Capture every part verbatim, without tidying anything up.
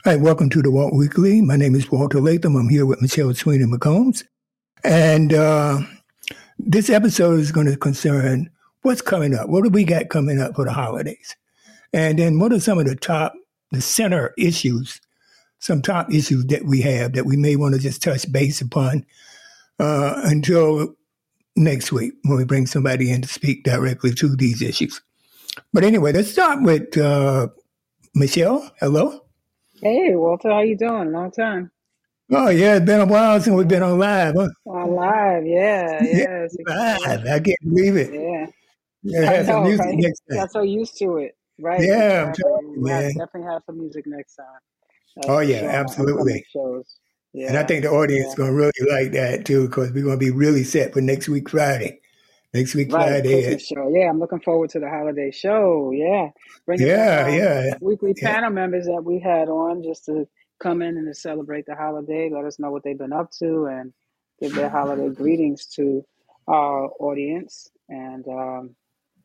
Hi, welcome to the Walt Weekly. My name is Walter Latham. I'm here with Michelle Sweeney McCombs. And uh, this episode is going to concern what's coming up. What do we got coming up for the holidays? And then what are some of the top, the center issues, some top issues that we have that we may want to just touch base upon uh, until next week when we bring somebody in to speak directly to these issues. But anyway, let's start with uh, Michelle. Hello. Hey, Walter, how you doing? Long time. Oh, yeah, it's been a while since we've been on live. Huh? On live, yeah, Yeah, yeah, it's live. exciting. I can't believe it. Yeah, Yeah, I have some know, music right? next time. Got so used to it. Right, Yeah, I'm exactly. telling you, We'll have man. definitely have some music next time. That's Oh, for yeah, sure on our upcoming absolutely. shows. And I Yeah, think the audience is yeah. going to really like that, too, because we're going to be really set for next week, Friday. Next week, Right, the Friday. At, Christmas show. Yeah, I'm looking forward to the holiday show. Yeah, bringing the yeah, um yeah, weekly yeah. panel members that we had on just to come in and to celebrate the holiday, let us know what they've been up to, and give their holiday greetings to our audience. And um,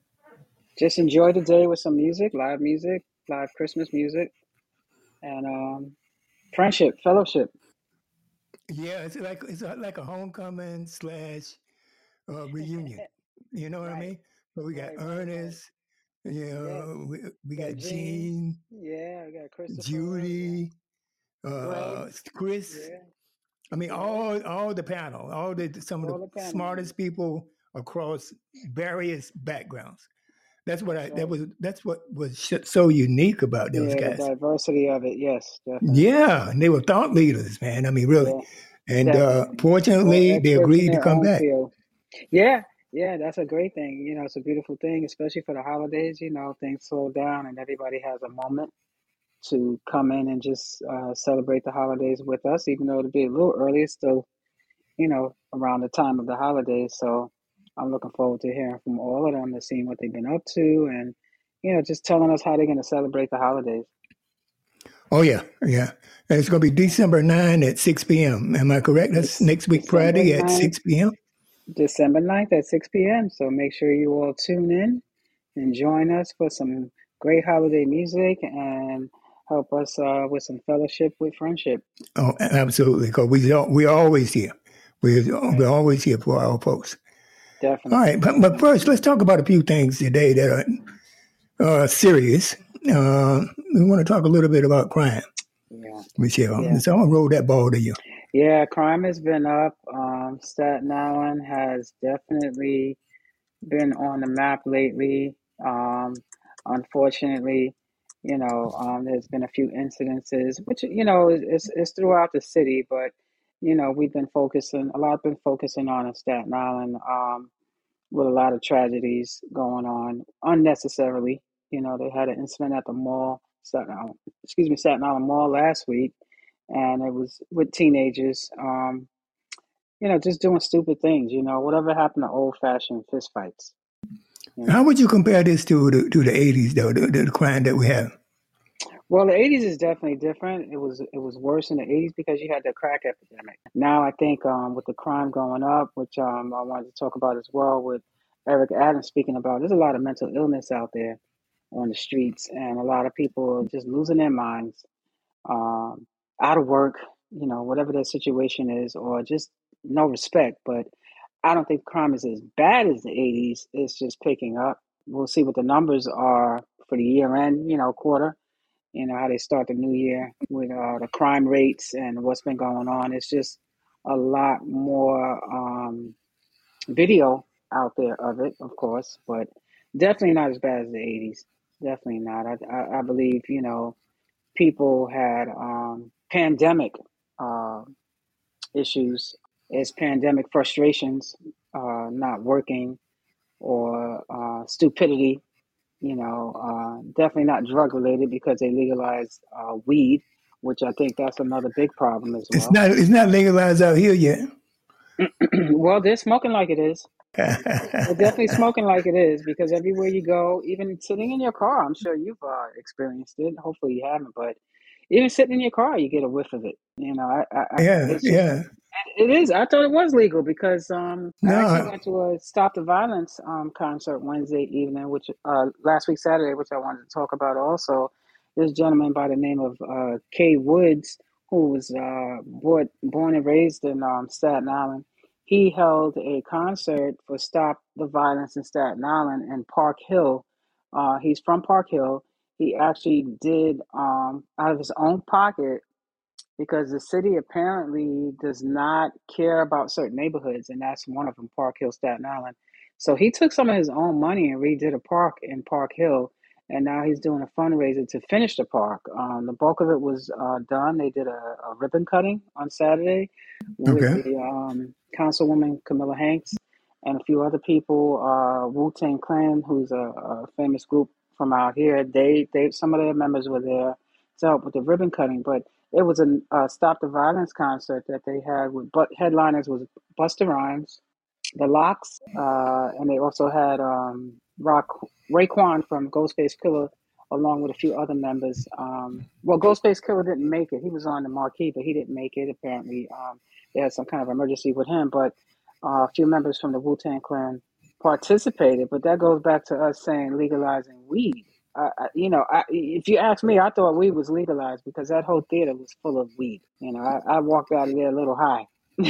just enjoy the day with some music, live music, live Christmas music, and um, friendship, fellowship. Yeah, it's like it's like a homecoming slash uh, reunion. You know what I Right, mean? But we got right, right, right. Ernest, you Yes, know, we, we got got Gene. Gene, Yeah, we got Christopher. We got Judy, Greg. uh, Chris. Yeah, I mean, Greg. all all the panel, all the some of the All the panel members. smartest people across various backgrounds. That's what That's I that right. was that's what was sh- so unique about those Yeah, the guys. diversity of it. Yes, definitely. Yeah, and they were thought leaders, man. I mean, really. Yeah, And uh, definitely. All fortunately, they experts in agreed to their come own back. field. Yeah, yeah, that's a great thing. You know, it's a beautiful thing, especially for the holidays. You know, things slow down and everybody has a moment to come in and just uh, celebrate the holidays with us, even though it'll be a little early. It's still, you know, around the time of the holidays. So I'm looking forward to hearing from all of them and seeing what they've been up to and, you know, just telling us how they're going to celebrate the holidays. Oh yeah, yeah. And it's going to be Yeah. December ninth at six p.m. Am I correct? That's This next week December Friday at ninth, six p.m. December ninth at six p m. So make sure you all tune in and join us for some great holiday music and help us uh, with some fellowship with friendship. Oh, absolutely. Because we don't, we're always here. We're, Right. we're always here for our folks. All Definitely. right, but, but first, let's talk about a few things today that are uh, serious. Uh, we want to talk a little bit about crime, Yeah. Michelle. Yeah. So I'm going to roll that ball to you. Yeah. Crime has been up. Um, Staten Island has definitely been on the map lately. Um, unfortunately, you know, um, there's been a few incidences, which, you know, is, is, is throughout the city, but, you know, we've been focusing, a lot been focusing on in Staten Island. Um, with a lot of tragedies going on unnecessarily. You know, they had an incident at the mall, Staten Island, excuse me, Staten Island Mall last week, and it was with teenagers. Um, you know, just doing stupid things. You know, whatever happened to old fashioned fist fights. You How know, would you compare this to the, to the eighties, though, the, the crime that we have? well, the eighties is definitely different. It was it was worse in the eighties because you had the crack epidemic. Now I think um, with the crime going up, which um, I wanted to talk about as well, with Eric Adams speaking about, there's a lot of mental illness out there on the streets, and a lot of people are just losing their minds, um, out of work, you know, whatever their situation is, or just no respect. But I don't think crime is as bad as the eighties. It's just picking up. We'll see what the numbers are for the year end, you know, quarter. You know, how they start the new year with uh, the crime rates and what's been going on. It's just a lot more um, video out there of it, of course, but definitely not as bad as the eighties. Definitely not. I, I, I believe, you know, people had um, pandemic uh, issues, as pandemic frustrations, uh, not working, or uh, stupidity. You know, uh, definitely not drug related because they legalized uh, weed, which I think that's another big problem as It's well. not it's not legalized out here yet. Well, they're smoking like it is. They're definitely smoking like it is because everywhere you go, even sitting in your car, I'm sure you've uh, experienced it. Hopefully you haven't, but even sitting in your car, you get a whiff of it. You know, I, I, I yeah, it's just yeah. it is. I thought it was legal because um, I actually No, went to a Stop the Violence um, concert Wednesday evening, which uh, last week Saturday, which I wanted to talk about also. this gentleman by the name of uh, Kay Woods, who was uh, born, born and raised in um, Staten Island. He held a concert for Stop the Violence in Staten Island in Park Hill. Uh, he's from Park Hill. He actually did, um, out of his own pocket, because the city apparently does not care about certain neighborhoods, and that's one of them, Park Hill, Staten Island. So he took some of his own money and redid a park in Park Hill, and now he's doing a fundraiser to finish the park. Um, the bulk of it was uh, done. They did a, a ribbon cutting on Saturday with Okay. the um, Councilwoman Camilla Hanks and a few other people. Uh, Wu-Tang Clan, who's a, a famous group from out here, they they some of their members were there to help with the ribbon cutting, but it was a uh, Stop the Violence concert that they had with, but headliners was Busta Rhymes, The Lox, uh, and they also had um, Rock Raekwon from Ghostface Killer, along with a few other members. Um, well, Ghostface Killer didn't make it; he was on the marquee, but he didn't make it. Apparently, um, they had some kind of emergency with him. But uh, a few members from the Wu-Tang Clan participated. But that goes back to us saying legalizing weed. I, I, you know, I, if you ask me, I thought weed was legalized because that whole theater was full of weed. You know, I, I walked out of there a little high.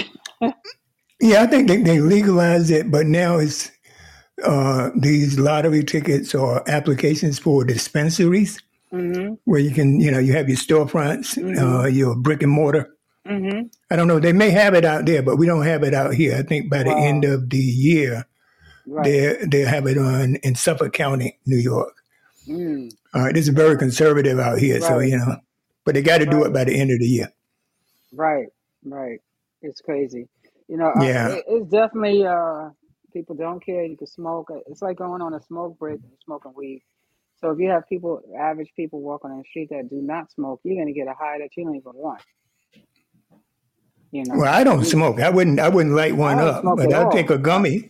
Yeah, I think they, they legalized it, but now it's uh, these lottery tickets or applications for dispensaries Mm-hmm. where you can, you know, you have your storefronts, Mm-hmm. uh, your brick and mortar. Mm-hmm. I don't know. They may have it out there, but we don't have it out here. I think by the end Wow. of the year, Right. they they have it on in Suffolk County, New York. Mm. All right, this is very conservative out here, so Right. you know, but they got to do it Right. by the end of the year. Right. Right. It's crazy. You know, I, Yeah, it, it's definitely, uh, people don't care. You can smoke. It's like going on a smoke break and smoking weed. So if you have people, average people walking on the street that do not smoke, you're going to get a high that you don't even want. You know, well, I don't you, smoke. I wouldn't. I wouldn't light I one don't up, smoke but at I'll take all. a gummy.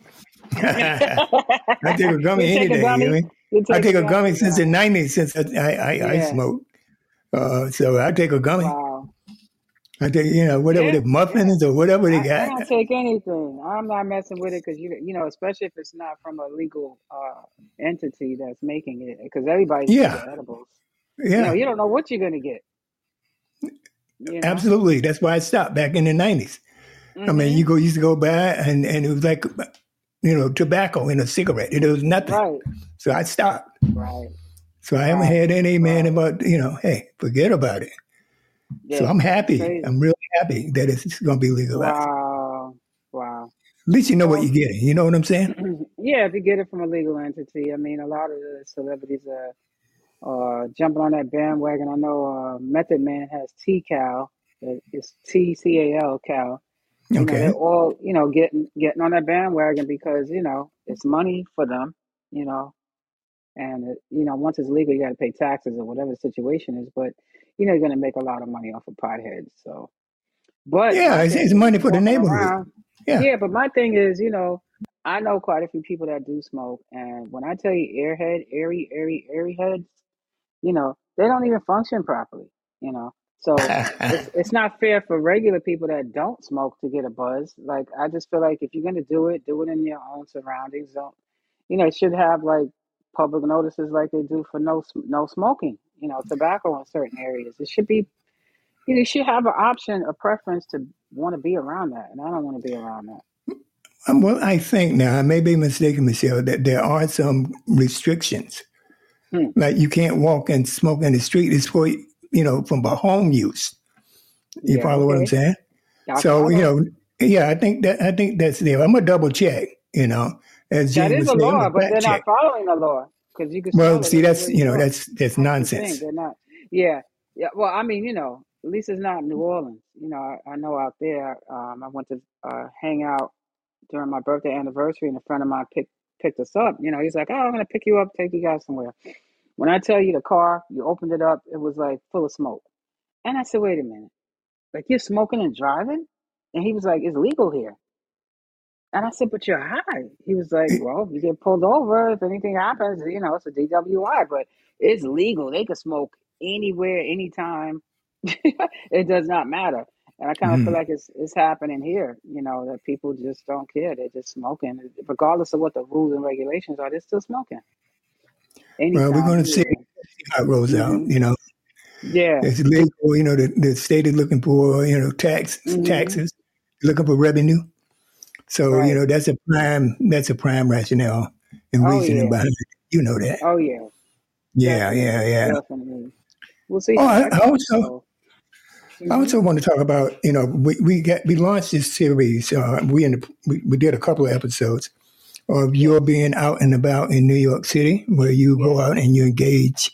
I take a gummy You any take a day. You know gummy? what I mean? You I take a take a gummy? gummy since the Wow. nineties, since I I, I, I Yeah. smoke. Uh, so I take a gummy. Wow. I take you know whatever Yeah. the Yeah. muffins or whatever they I, I got. don't take anything. I'm not messing with it because you you know, especially if it's not from a legal uh entity that's making it, because everybody's taking Yeah, edibles. You know, yeah, you don't know what you're gonna get. You know. absolutely. That's why I stopped back in the nineties. I mean, Mm-hmm. you go used to go by and and it was like you know tobacco in a cigarette. It was nothing. Right. So I stopped. Right. So I haven't Right. had any man Right. about you know, hey, forget about it. So Yeah. I'm It's happy. crazy. I'm really happy that it's going to be legalized. Wow. Wow. At least you know what Well, you're getting. You know what I'm saying? yeah, if you get it from a legal entity, I mean, a lot of the celebrities are uh, jumping on that bandwagon. I know uh, Method Man has T-Cal. uh, It's T C A L Cal. You know, they're Okay. all, you know, getting getting on that bandwagon because, you know, it's money for them, you know, and, it, you know, once it's legal, you got to pay taxes or whatever the situation is. But, you know, you're going to make a lot of money off of potheads. So, but Yeah, my it's, thing it's is money for the walking neighborhood. around. Yeah. Yeah, but my thing is, you know, I know quite a few people that do smoke. And when I tell you airhead, airy, airy, airy heads, you know, they don't even function properly, you know. So it's it's not fair for regular people that don't smoke to get a buzz. Like I just feel like if you're gonna do it, do it in your own surroundings. Don't, you know, it should have like public notices like they do for no sm- no smoking. You know, tobacco in certain areas. It should be, you know, you should have an option, a preference to want to be around that, and I don't want to be around that. Um, well, I think now, I may be mistaken, Michelle, that there are some restrictions. Hmm. Like you can't walk and smoke in the street. It's for, you know, from a home use. You Yeah, follow what I'm okay. saying? I So, you follow. know, yeah, I think that I think that's there. I'm gonna double check, you know, as That Gene is would a say, I'm law, gonna but fact they're check. not following the law because you can Well, smell it see, that's anywhere you you know, go. that's that's That's the thing. nonsense. They're not. Yeah, yeah. Well, I mean, you know, at least it's not New Orleans. You know, I, I know out there. Um, I went to uh, hang out during my birthday anniversary, and a friend of mine picked picked us up. You know, he's like, "Oh, I'm gonna pick you up, take you guys somewhere." When I tell you the car, you opened it up, it was like full of smoke. And I said, "Wait a minute, like you're smoking and driving?" And he was like, "It's legal here." And I said, "But you're high." He was like, "Well, if you get pulled over, if anything happens, you know, it's a D W I, but it's legal. They can smoke anywhere, anytime. It does not matter." And I kind of feel Mhm. like it's it's happening here, you know, that people just don't care. They're just smoking. Regardless of what the rules and regulations are, they're still smoking. Well, we're Anytime, going to see anywhere. how it rolls out. Mhm. You know, Yeah. it's legal. You know, the, the state is looking for you know tax Mhm. taxes, looking for revenue. So you Right. know that's a prime that's a prime rationale and Oh reasoning yeah. behind it. You know that. Oh yeah. Yeah, yeah, Definitely. yeah. Definitely. We'll see Oh, how I, that I goes. also So. I Mhm. also want to talk about you know we we get we launched this series. Uh, we in the, we, we did a couple of episodes of Yes. your being out and about in New York City, where you go Yes. out and you engage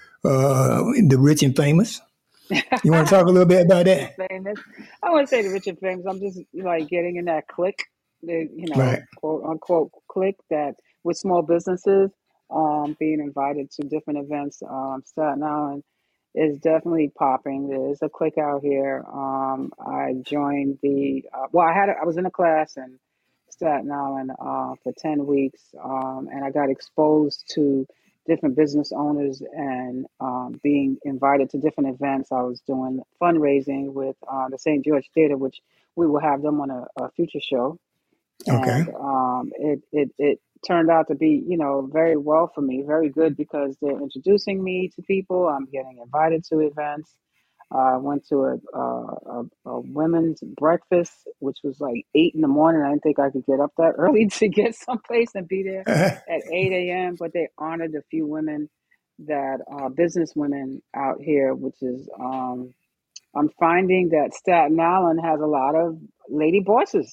uh, the rich and famous. You want to talk a little bit about Rich and that? famous. I want to say the rich and famous. I'm just like getting in that clique, the you Right. know, quote unquote clique that with small businesses, um, being invited to different events. Um, Staten Island is definitely popping. There's a clique out here. Um, I joined the uh, well, I had a, I was in a class in Staten Island uh, for ten weeks, um, and I got exposed to different business owners and um, being invited to different events. I was doing fundraising with uh, the Saint George Theater, which we will have them on a, a future show, Okay. and um, it, it it turned out to be you know very well for me, very good because they're introducing me to people. I'm getting invited to events. I uh, went to a, a, a, a women's breakfast, which was like eight in the morning. I didn't think I could get up that early to get someplace and be there at eight a m. But they honored a few women that are business women out here, which is um, I'm finding that Staten Island has a lot of lady bosses.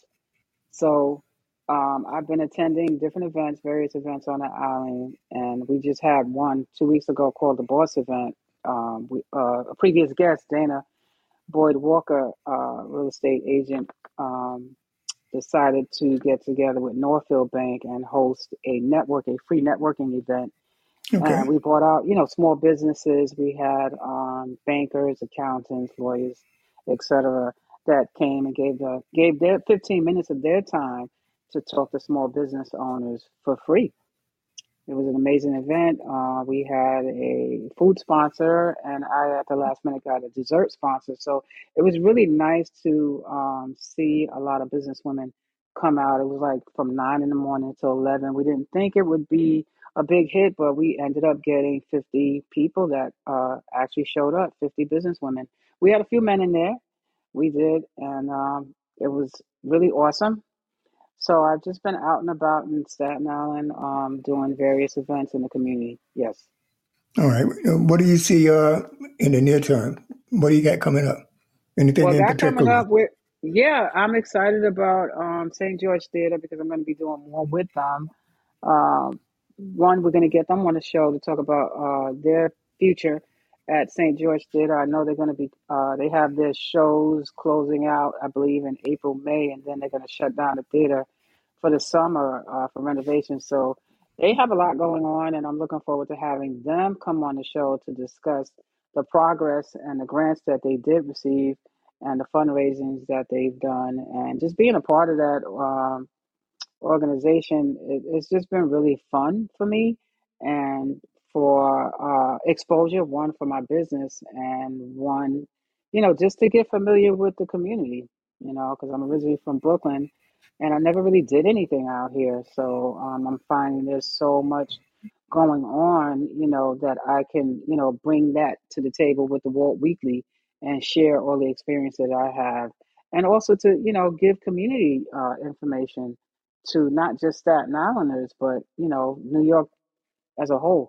So um, I've been attending different events, various events on the island, and we just had one two weeks ago called the Boss Event. Um, we, uh, a previous guest, Dana Boyd Walker, uh, real estate agent, um, decided to get together with Northfield Bank and host a network, a free networking event. And Okay. we brought out, you know, small businesses. We had um, bankers, accountants, lawyers, et cetera, that came and gave the gave their fifteen minutes of their time to talk to small business owners for free. It was an amazing event. Uh, we had a food sponsor, and I, at the last minute, got a dessert sponsor. So it was really nice to um, see a lot of business women come out. It was like from nine in the morning till eleven. We didn't think it would be a big hit, but we ended up getting fifty people that uh, actually showed up, fifty business women. We had a few men in there. We did, and um, it was really awesome. So I've just been out and about in Staten Island, um, doing various events in the community. Yes. All right. Uh, What do you see uh, in the near term? What do you got coming up? Anything Well, in that coming particular? up with, yeah, I'm excited about um, Saint George Theater because I'm going to be doing more with them. Um, One, we're going to get them on the show to talk about uh, their future at Saint George Theater. I know they're going to be, uh, they have their shows closing out, I believe, in April, May, and then they're going to shut down the theater for the summer uh, for renovation. So they have a lot going on, and I'm looking forward to having them come on the show to discuss the progress and the grants that they did receive and the fundraisings that they've done, and just being a part of that. Um, organization, it, it's just been really fun for me and for uh, exposure, one for my business and one, you know, just to get familiar with the community, you know, because I'm originally from Brooklyn and I never really did anything out here. So um, I'm finding there's so much going on, you know, that I can, you know, bring that to the table with the Walt Weekly and share all the experience that I have. And also to, you know, give community uh, information to not just Staten Islanders, but you know, New York as a whole.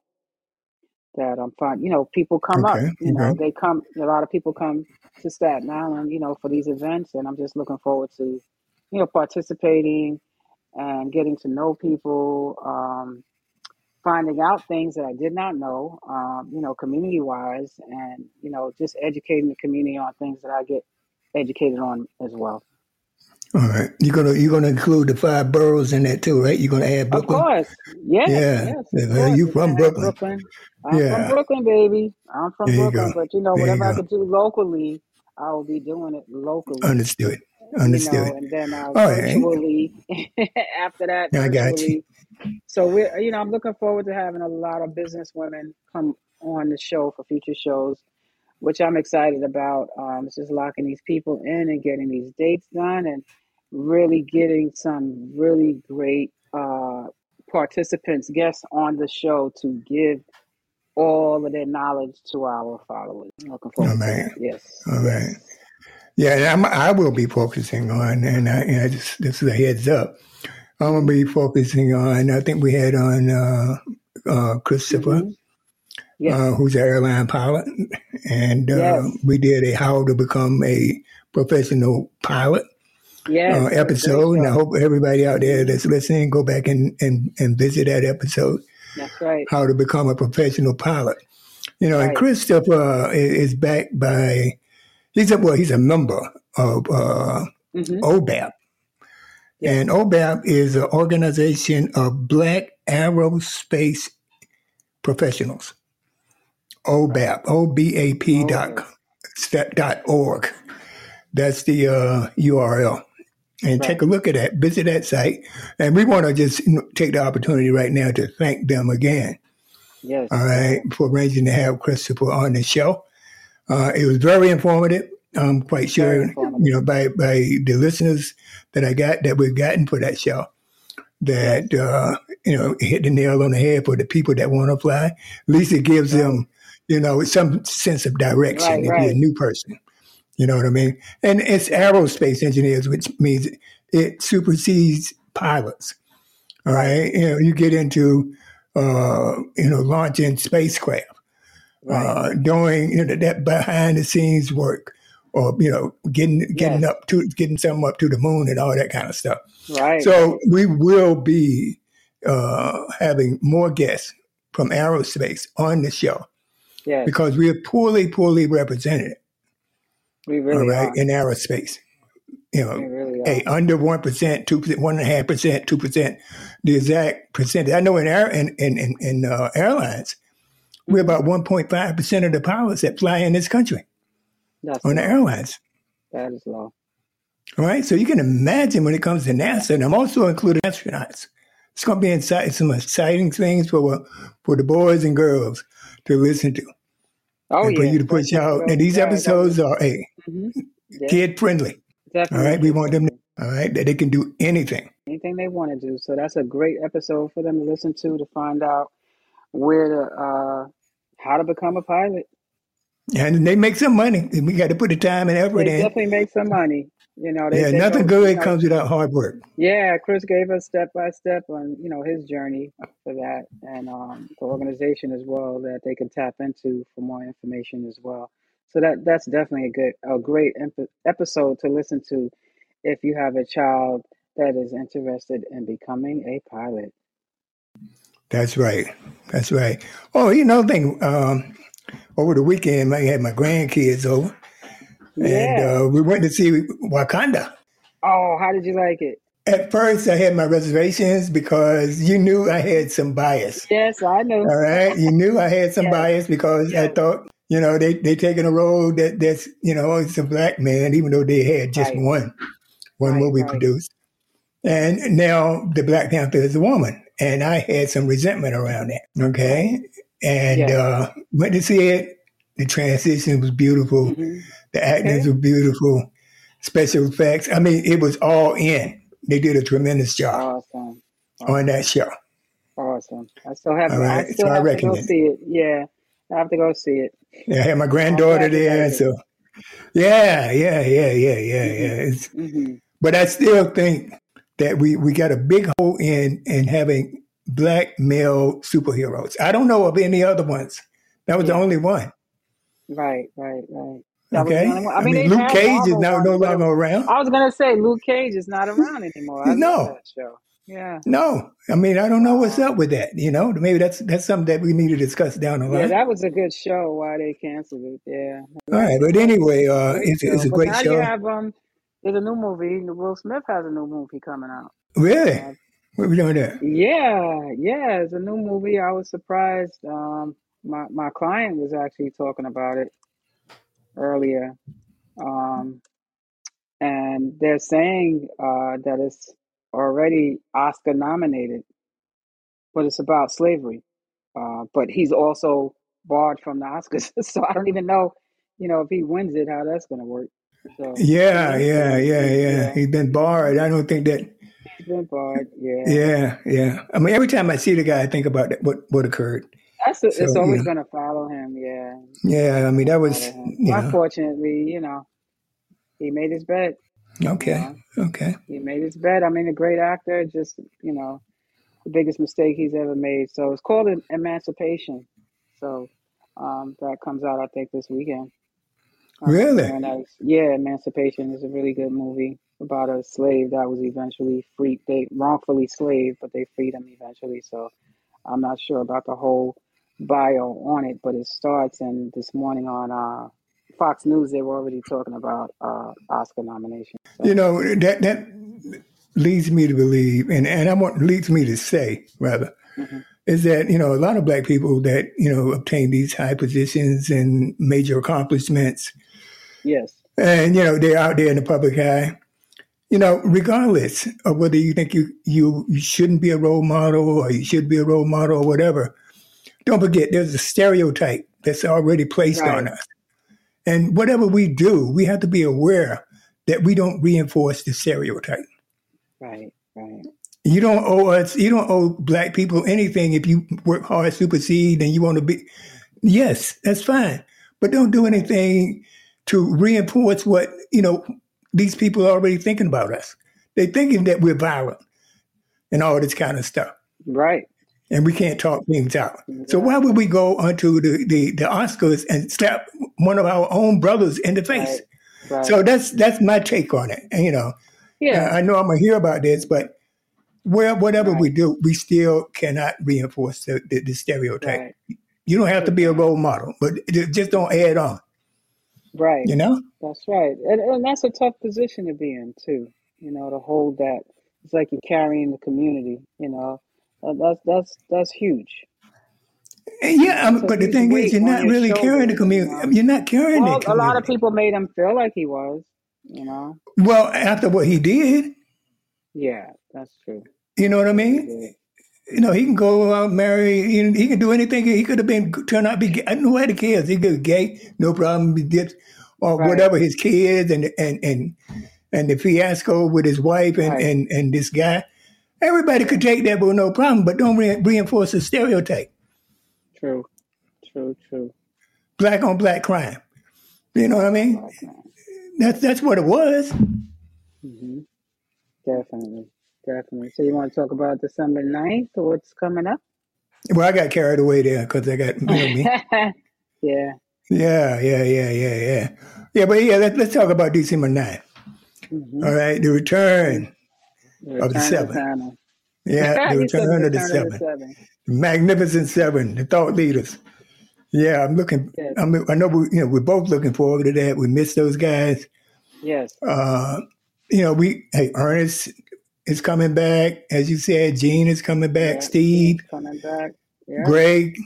That I'm fine. You know, people come up. Okay. You know, Okay. they come. A lot of people come to Staten Island. You know, for these events, and I'm just looking forward to, you know, participating and getting to know people, um, finding out things that I did not know. Um, you know, community wise, and you know, just educating the community on things that I get educated on as well. All right. You're gonna you're gonna include the five boroughs in that too, right? You're gonna add Of Brooklyn. course. Yes, Yeah. yes, of Uh, course. you We're from gonna have Brooklyn? Brooklyn. I'm from Yeah. Brooklyn, baby. I'm from There you go. Brooklyn. But you know, There you whatever I go. could do locally, I will be doing it locally, Understood. you know, Understood. and then uh All right. virtually after that, I got you. virtually. So we're you know, I'm looking forward to having a lot of business women come on the show for future shows, which I'm excited about. Um, it's just locking these people in and getting these dates done and really getting some really great uh, participants, guests on the show to give all of their knowledge to our followers. Looking All forward to right. that. Yes. All right. Yes. Yeah, and I'm, I will be focusing on, and I, and I just, this is a heads up. I'm going to be focusing on, I think we had on uh, uh, Christopher, Mm-hmm. Yes. uh, who's an airline pilot, and uh, Yes. we did a how to become a professional pilot Yes. uh, That's a great episode, and I show. hope everybody out there that's listening go back and, and, and visit that episode, That's right. how to become a professional pilot. You know, and Right. Christopher uh, is is backed by, he's a, well, he's a member of uh, Mm-hmm. O B A P. Yes. And O B A P is an organization of Black Aerospace Professionals. O B A P, O B A P Oh, dot, yes. dot org. That's the uh, U R L. And Right. take a look at that, visit that site. And we want to just you know, take the opportunity right now to thank them again, Yes. all right, for arranging to have Christopher on the show. Uh, it was very informative. I'm quite Very sure, informative. you know, by, by the listeners that I got, that we've gotten for that show, Yes. that, uh, you know, hit the nail on the head for the people that want to fly. At least it gives Right. them, you know, some sense of direction Right. if you're a Right. new person. You know what I mean? And it's aerospace engineers, which means it supersedes pilots. All Right. right. You know, you get into, uh, you know, launching spacecraft, Right. uh, doing, you know, that behind the scenes work or, you know, getting, getting Yes. up to, getting something up to the moon and all that kind of stuff. Right. So Right. we will be, uh, having more guests from aerospace on the show Yes. because we are poorly, poorly represented. We All really right. are. In aerospace. You We know, really hey, are. under one percent, two percent, one and a half percent, two percent, the exact percentage. I know in air in in in, in uh, airlines, we're Mm-hmm. about one point five percent of the pilots that fly in this country That's on the low. airlines. That is low. All right, so you can imagine when it comes to NASA, and I'm also including astronauts. It's going to be exciting, some exciting things for for the boys and girls to listen to, Oh and for yeah, you to push especially for out. And those these guys that episodes listen. are hey, Mm-hmm. Yeah, kid friendly. All definitely right, we kid want them, to, friendly. all right, that they can do anything. Anything they want to do. So that's a great episode for them to listen to to find out where to uh how to become a pilot. And they make some money. And we got to put the time and effort They in. definitely make some money. You know, they, Yeah, they nothing go, you good know, comes without hard work. yeah, Chris gave us step by step on, you know, his journey for that and um, the organization as well that they can tap into for more information as well. So that that's definitely a good, a great emp- episode to listen to if you have a child that is interested in becoming a pilot. That's right. That's right. Oh, you know, thing. Um, over the weekend, I had my grandkids over, and Yeah. uh, we went to see Wakanda. Oh, how did you like it? At first, I had my reservations because you knew I had some bias. Yes, I know. All right, you knew I had some Yes, bias because I yes. thought, you know, they they taking a role that that's you know it's a black man, even though they had just Right, one one right, movie right. produced. And now the Black Panther is a woman. And I had some resentment around that. Okay. And Yes. uh, went to see it. The transition was beautiful. hmm The actors Okay. were beautiful. Special effects. I mean, it was all in. They did a tremendous job Awesome. on Awesome. that show. Awesome. I still have All to, I right. So still I have to go recommend it. see it. Yeah. I have to go see it. I had my I'm granddaughter glad you there. like it. So, yeah, yeah, yeah, yeah, yeah, yeah. hmm It's, hmm but I still think that we, we got a big hole in in having black male superheroes. I don't know of any other ones. That was the Yeah. only one. Right, right, right. That was the Okay. only one. I I mean, mean, they Luke had Cage is Marvel now no ones, but it, longer around. I was gonna say Luke Cage is not around anymore. I love No, that show. Yeah. no. I mean, I don't know what's Um, up with that. You know, maybe that's that's something that we need to discuss down the yeah, line. that was a good show. Why they canceled it? Yeah, All that right. it But was. anyway, It was uh, a great it's, it's show. a But great now you show. have um, there's a new movie. Will Smith has a new movie coming out. Really? Uh, What we doing there? yeah, yeah, it's a new movie. I was surprised. Um, my my client was actually talking about it earlier. Um, and they're saying uh, that it's already Oscar nominated, but it's about slavery. Uh, but he's also barred from the Oscars, so I don't even know, you know, if he wins it, how that's going to work. So it's Yeah, pretty yeah, interesting. yeah, He, yeah. yeah, He's been barred. I don't think that. he's been barred. Yeah, Yeah, yeah. I mean, every time I see the guy, I think about that, what what occurred. That's a, it's So, you always know, going to follow him. Yeah, yeah, I mean, that follow was, him. you know, Unfortunately, you know, he made his bet. You okay, know, okay. he made his bet. I mean, a great actor. Just you know, the biggest mistake he's ever made. So it's called an Emancipation. So um, that comes out, I think, this weekend. I remember Really? hearing that. Yeah, Emancipation is a really good movie about a slave that was eventually freed. They wrongfully slaved, but they freed him eventually. So I'm not sure about the whole bio on it, but it starts. And this morning on uh, Fox News, they were already talking about uh, Oscar nomination. You So know, that, that leads me to believe, and, and I want, leads me to say, rather, hmm is that, you know, a lot of black people that, you know, obtain these high positions and major accomplishments, yes, and, you know, they're out there in the public eye, you know, regardless of whether you think you, you, you shouldn't be a role model or you should be a role model or whatever, don't forget there's a stereotype that's already placed on right, us. And whatever we do, we have to be aware that we don't reinforce the stereotype. right, right, You don't owe us, you don't owe black people anything if you work hard, supersede, and you want to be. Yes, that's fine. But don't do right, anything to reinforce what, you know, these people are already thinking about us. They're thinking that we're violent and all this kind of stuff. right. And we can't talk things out. So why Exactly. would we go onto the, the, the Oscars and slap one of our own brothers in the face? Right, right. So that's that's my take on it. And, you know, Yeah, I know I'm going to hear about this, but where, whatever right, we do, we still cannot reinforce the, the, the stereotype. right. You don't have to We be a can't. role model, but just don't add on, Right. you know? That's right. And, and that's a tough position to be in, too. You know, to hold that. It's like you're carrying the community, you know. Uh, that's that's that's huge. And You yeah, know, it's um, a but the huge thing is, weight you're on not your really carrying the shoulders, you community. I know. mean, you're not carrying the Well, a lot of community. people made him feel like he was, you know. Well, after what he did, Yeah, that's true. you know what I That's what he mean? did. You know, he can go out, marry, he, he can do anything. He could have been, turned out to be gay. I don't know who had the kids. He could be gay, no problem. He did, or Right, whatever, his kids and, and, and, and the fiasco with his wife and, right. and, and this guy. Everybody could take that with no problem, but don't re- reinforce the stereotype. True, true, true. Black on black crime. You know what I Black on mean? black man. That's that's what it was. hmm Definitely, definitely. So you want to talk about December ninth or what's coming up? Well, I got carried away there because I got, you know me. Yeah. Yeah, yeah, yeah, yeah, yeah. Yeah, but yeah, let, let's talk about December ninth. hmm All right, the return The of the Return of the Seven. Family. Yeah, the You said the return of the Return of the Seven. Seven. Magnificent Seven, the thought leaders. Yeah, I'm looking, Yes, I'm, I know we, you know, we're both looking forward to that. We miss those guys. yes, Uh, you know, we, hey, Ernest is coming back. As you said, Gene is coming back. yeah. Steve, Gene's coming back. Yeah. Greg,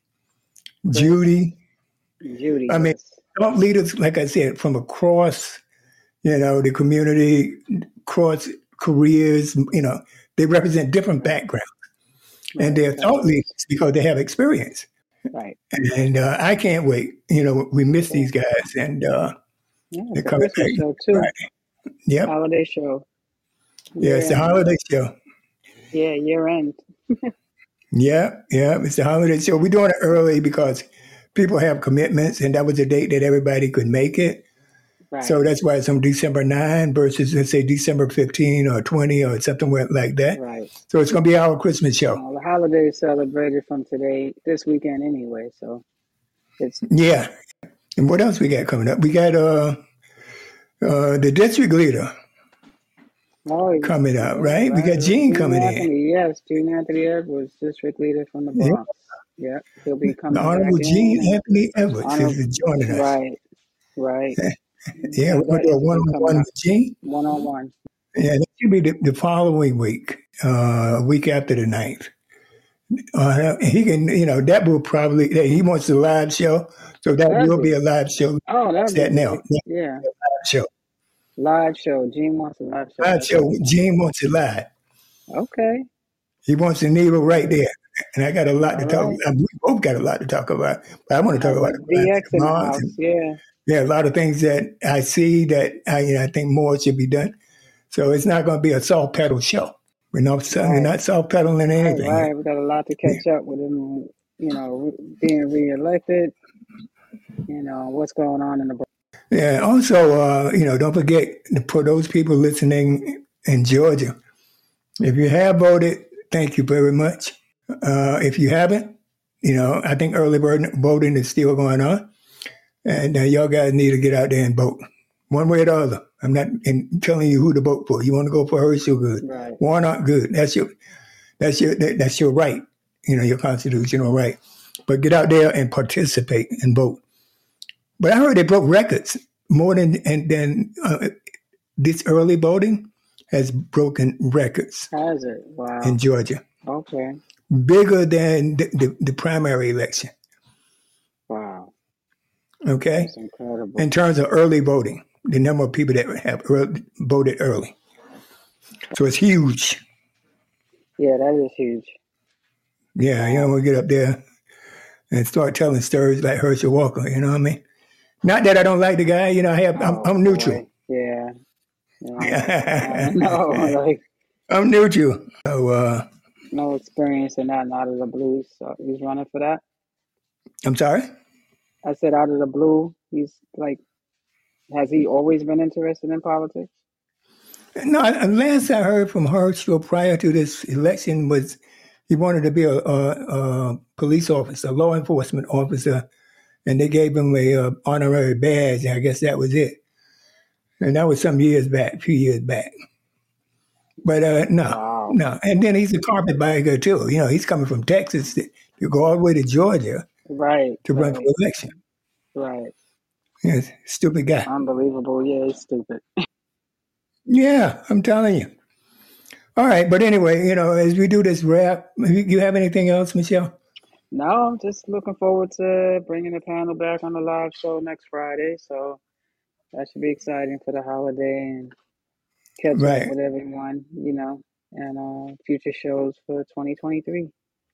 Great. Judy. Judy, I mean, yes. thought leaders, like I said, from across, you know, the community, across careers, you know, they represent different Right, backgrounds. And right. they're thought Diverse. leaders because they have experience. Right. And uh, I can't wait. You know, we miss Yeah. these guys, and uh, Yeah, they're it's a coming back. Christmas show too. Right. Yep. Holiday show. Yeah, it's Year the end. holiday show. Yeah, year end. Yeah, yeah, it's the holiday show. We're doing it early because people have commitments, and that was a date that everybody could make it. Right, So that's why it's on December ninth versus, let's say, December fifteenth or twentieth or something like that. right. So it's going to be our Christmas show. Well, the holiday is celebrated from today, this weekend anyway. So it's Yeah. And what else we got coming up? We got uh, uh, the district leader oh coming up, yeah, right? We right. got Gene Gene coming in. Anthony, yes, Gene Anthony Edwards, district leader from the Yeah. Bronx. Yeah, he'll be The coming back Honorable in, Gene and Anthony Edwards honor. is joining us. Right, right. Yeah, Got we're going that to do a interview coming one-on-one up, with Gene. one on one. Yeah, that should be the, the following week, uh, a week after the ninth. Uh, he can, you know, that will probably, he wants a live show, so that Does will be he? a live show. Oh, that'd be That now, great. live Yeah, show. live show. Gene wants a live show. Live That's show. awesome. Gene wants it live. Okay, He wants the needle right there. And I got a lot to all talk right. about. We both got a lot to talk about. But I want to talk Have about the crimes V X in the and house. and Yeah, there are a lot of things that I see that I, you know, I think more should be done. So it's not going to be a soft pedal show. We're not, we're right, not soft pedaling right, anything. right. We got a lot to catch up with him you know, re- being reelected. You know, what's going on in the. Yeah. Also, uh, you know, don't forget for those people listening in Georgia, if you have voted, thank you very much. Uh, if you haven't, you know, I think early voting is still going on, and uh, y'all guys need to get out there and vote, one way or the other. I'm not in telling you who to vote for. You want to go for Herschel, good. Right. Warnock, good. That's your, that's your, that, that's your right. You know, your constitutional right. But get out there and participate and vote. But I heard they broke records more than and then uh, this early voting has broken records. Has it? Wow. In Georgia. Okay. Bigger than the, the, the primary election. Wow. Okay. That's incredible. In terms of early voting, the number of people that have early, voted early. So it's huge. Yeah, that is huge. Yeah, you know, we get up there and start telling stories like Herschel Walker, you know what I mean? Not that I don't like the guy, you know, I have, I'm, Oh, I'm neutral. boy. Yeah. Yeah. No, like, I'm neutral. So, uh, no experience in that, and out of the blue. So he's running for that. I'm sorry? I said out of the blue. He's like, has he always been interested in politics? No, last I heard from Herschel prior to this election was he wanted to be a, a, a police officer, a law enforcement officer, and they gave him a uh, honorary badge. I guess that was it. And that was some years back, a few years back. But uh, no, Wow. no. And then he's a carpetbagger too. You know, he's coming from Texas to, to go all the way to Georgia Right. to run Right. for election. Right. Yeah, stupid guy. Unbelievable. Yeah, he's stupid. Yeah, I'm telling you. All right, but anyway, you know, as we do this wrap, you have anything else, Michelle? No, I'm just looking forward to bringing the panel back on the live show next Friday. So that should be exciting for the holiday and catch Right. up with everyone, you know, and uh, future shows for twenty twenty-three.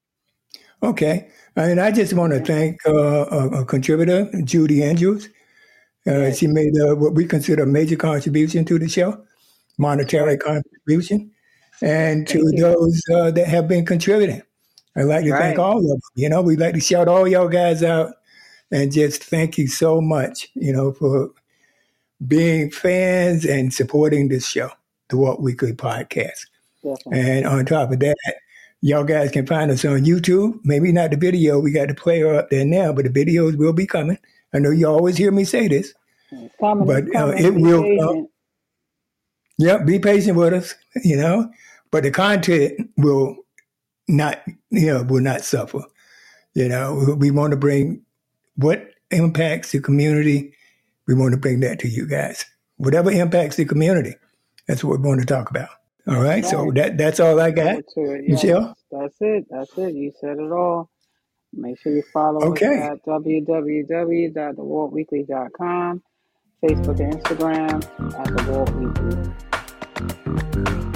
Okay. And I just want to thank uh, a, a contributor, Judy Andrews. Uh, Yes. She made uh, what we consider a major contribution to the show, monetary contribution, and to Thank you. those uh, that have been contributing. I'd like to thank Right. all of them. You know, we'd like to shout all y'all guys out and just thank you so much, you know, for being fans and supporting this show, the Walk Weekly Podcast. Definitely. And on top of that, y'all guys can find us on YouTube. Maybe not the video. We got the player up there now, but the videos will be coming. I know you always hear me say this, It's coming, but it's uh, coming. it Be will patient. come. Yep, be patient with us, you know, but the content will not, you know, will not suffer. You know, we want to bring what impacts the community. We want to bring that to you guys. Whatever impacts the community, that's what we want to talk about. All right, so Right. that that's all I got. Forward to it. Yes. Michelle? That's it. That's it. You said it all. Make sure you follow Okay. us at w w w dot the walt weekly dot com, Facebook and Instagram at The Walt Weekly.